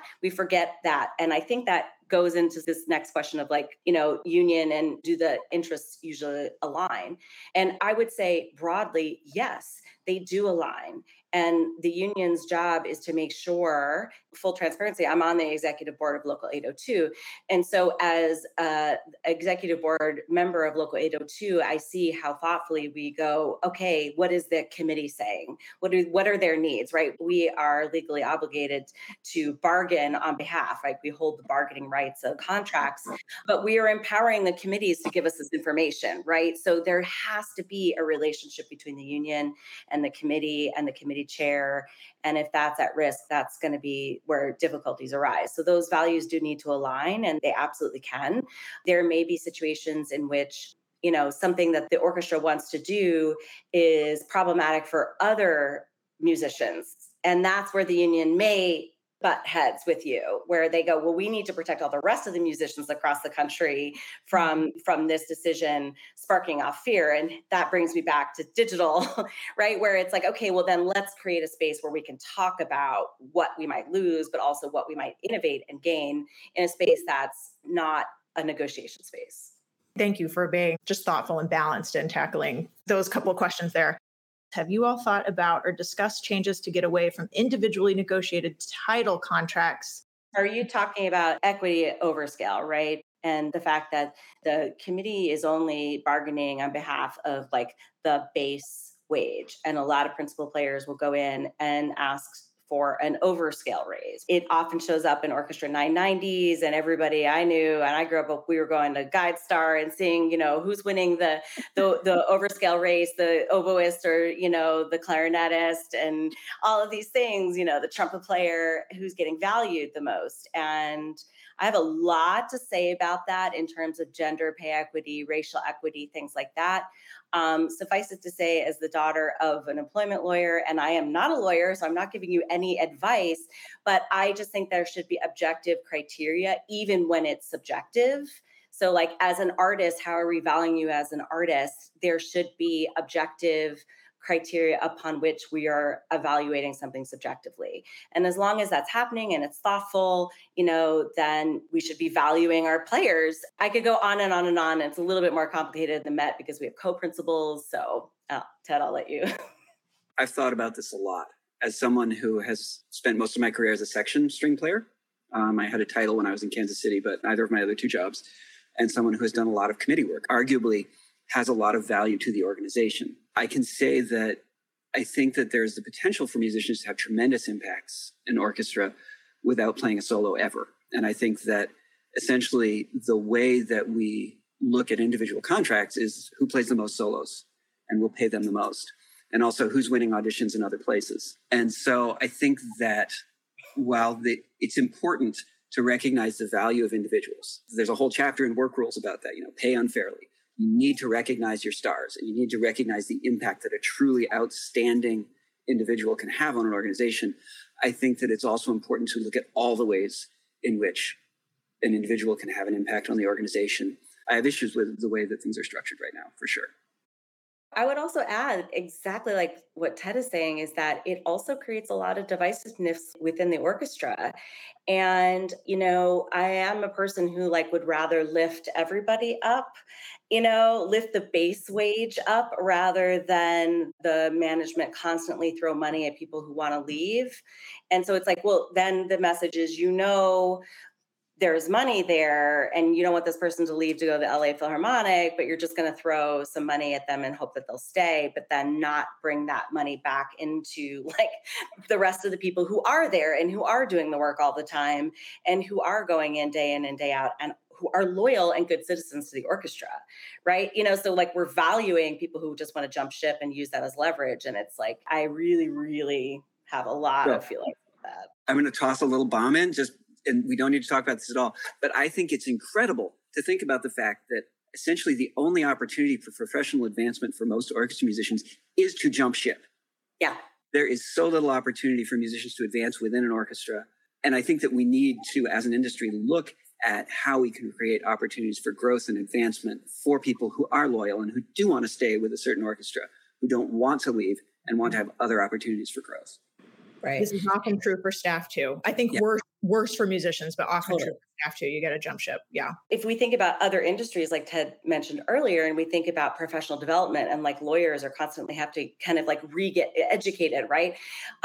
And I think that goes into this next question of like, union and do the interests usually align? And I would say broadly, yes, they do align. And the union's job is to make sure, full transparency, I'm on the executive board of Local 802. And so as an executive board member of Local 802, I see how thoughtfully we go, okay, what is the committee saying? What are their needs, right? We are legally obligated to bargain on behalf, right? We hold the bargaining rights of contracts, but we are empowering the committees to give us this information, right? So there has to be a relationship between the union and the committee chair. And if that's at risk, that's going to be where difficulties arise. So those values do need to align, and they absolutely can. There may be situations in which, something that the orchestra wants to do is problematic for other musicians. And that's where the union may butt heads with you, where they go, well, we need to protect all the rest of the musicians across the country from this decision sparking off fear. And that brings me back to digital, right? Where it's like, okay, well, then let's create a space where we can talk about what we might lose, but also what we might innovate and gain in a space that's not a negotiation space. Thank you for being just thoughtful and balanced in tackling those couple of questions there. Have you all thought about or discussed changes to get away from individually negotiated title contracts? Are you talking about equity overscale, right? And the fact that the committee is only bargaining on behalf of like the base wage. And a lot of principal players will go in and ask for an overscale raise. It often shows up in Orchestra 990s, and everybody I knew, and I grew up, we were going to GuideStar and seeing, who's winning the overscale race, the oboist or, the clarinetist and all of these things, the trumpet player who's getting valued the most. And I have a lot to say about that in terms of gender pay equity, racial equity, things like that. Suffice it to say, as the daughter of an employment lawyer, and I am not a lawyer, so I'm not giving you any advice, but I just think there should be objective criteria, even when it's subjective. So like as an artist, how are we valuing you as an artist? There should be objective criteria upon which we are evaluating something subjectively. And as long as that's happening and it's thoughtful, then we should be valuing our players. I could go on and on and on. It's a little bit more complicated than Met because we have co-principals. So Ted, I'll let you. I've thought about this a lot. As someone who has spent most of my career as a section string player, I had a title when I was in Kansas City, but neither of my other two jobs, and someone who has done a lot of committee work, arguably has a lot of value to the organization. I can say that I think that there's the potential for musicians to have tremendous impacts in orchestra without playing a solo ever. And I think that essentially the way that we look at individual contracts is who plays the most solos and will pay them the most. And also who's winning auditions in other places. And so I think that while it's important to recognize the value of individuals, there's a whole chapter in work rules about that, pay unfairly. You need to recognize your stars, and you need to recognize the impact that a truly outstanding individual can have on an organization. I think that it's also important to look at all the ways in which an individual can have an impact on the organization. I have issues with the way that things are structured right now, for sure. I would also add exactly like what Ted is saying is that it also creates a lot of divisiveness within the orchestra. And, I am a person who like would rather lift everybody up, lift the base wage up rather than the management constantly throw money at people who want to leave. And so it's like, well, then the message is, there's money there and you don't want this person to leave to go to the LA Philharmonic, but you're just going to throw some money at them and hope that they'll stay, but then not bring that money back into like the rest of the people who are there and who are doing the work all the time and who are going in and day out and who are loyal and good citizens to the orchestra, right? So like we're valuing people who just want to jump ship and use that as leverage. And it's like, I really, really have a lot of feelings with that. I'm going to toss a little bomb in and we don't need to talk about this at all, but I think it's incredible to think about the fact that essentially the only opportunity for professional advancement for most orchestra musicians is to jump ship. Yeah. There is so little opportunity for musicians to advance within an orchestra. And I think that we need to, as an industry, look at how we can create opportunities for growth and advancement for people who are loyal and who do want to stay with a certain orchestra, who don't want to leave and want to have other opportunities for growth. Right. This is often true for staff too. I think worse for musicians, but often true for staff too. You get a jump ship. Yeah. If we think about other industries, like Ted mentioned earlier, and we think about professional development and like lawyers are constantly have to kind of like get educated, right?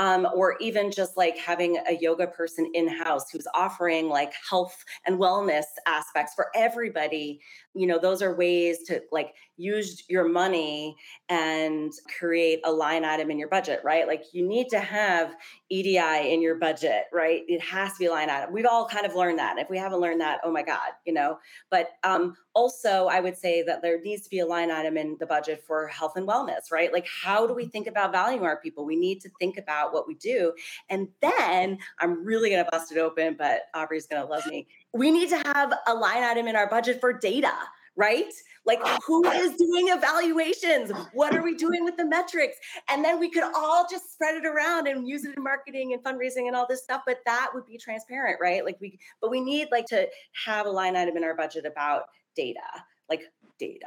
Or even just like having a yoga person in-house who's offering like health and wellness aspects for everybody. Those are ways to like use your money and create a line item in your budget, right? Like you need to have EDI in your budget, right? It has to be a line item. We've all kind of learned that. If we haven't learned that, oh my God, but also I would say that there needs to be a line item in the budget for health and wellness, right? Like how do we think about valuing our people? We need to think about what we do. And then I'm really going to bust it open, but Aubrey's going to love me. We need to have a line item in our budget for data, right? Like who is doing evaluations? What are we doing with the metrics? And then we could all just spread it around and use it in marketing and fundraising and all this stuff. But that would be transparent, right? But we need like to have a line item in our budget about data, like data.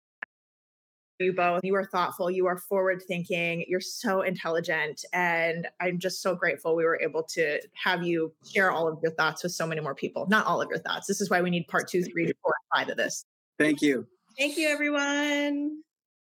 You both, you are thoughtful, you are forward thinking, you're so intelligent. And I'm just so grateful we were able to have you share all of your thoughts with so many more people. Not all of your thoughts. This is why we need part 2, 3, 4, and 5 of this. Thank you. Thank you, everyone.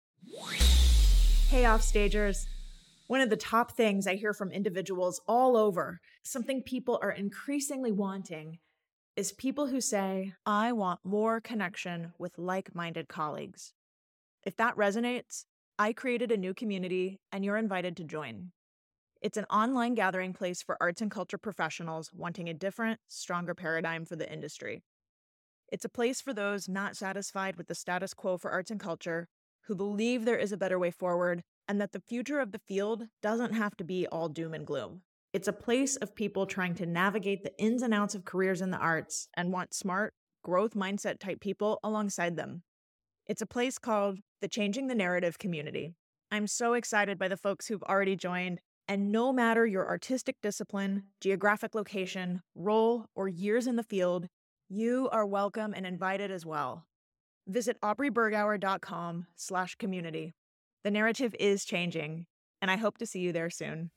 Hey, Offstagers. One of the top things I hear from individuals all over, something people are increasingly wanting, is people who say, I want more connection with like-minded colleagues. If that resonates, I created a new community and you're invited to join. It's an online gathering place for arts and culture professionals wanting a different, stronger paradigm for the industry. It's a place for those not satisfied with the status quo for arts and culture, who believe there is a better way forward and that the future of the field doesn't have to be all doom and gloom. It's a place of people trying to navigate the ins and outs of careers in the arts and want smart, growth mindset type people alongside them. It's a place called the Changing the Narrative community. I'm so excited by the folks who've already joined, and no matter your artistic discipline, geographic location, role, or years in the field, you are welcome and invited as well. Visit aubreybergauer.com/community. The narrative is changing, and I hope to see you there soon.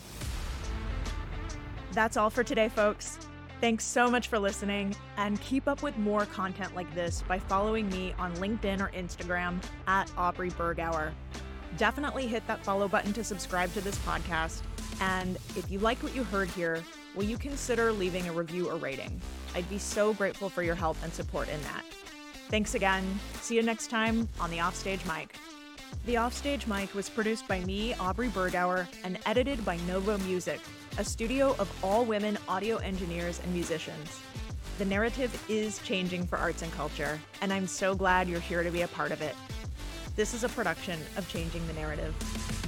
That's all for today, folks. Thanks so much for listening, and keep up with more content like this by following me on LinkedIn or Instagram @AubreyBergauer. Definitely hit that follow button to subscribe to this podcast, and if you liked what you heard here, will you consider leaving a review or rating? I'd be so grateful for your help and support in that. Thanks again. See you next time on The Offstage Mic. The Offstage Mic was produced by me, Aubrey Bergauer, and edited by Novo Music, a studio of all-women audio engineers and musicians. The narrative is changing for arts and culture, and I'm so glad you're here to be a part of it. This is a production of Changing the Narrative.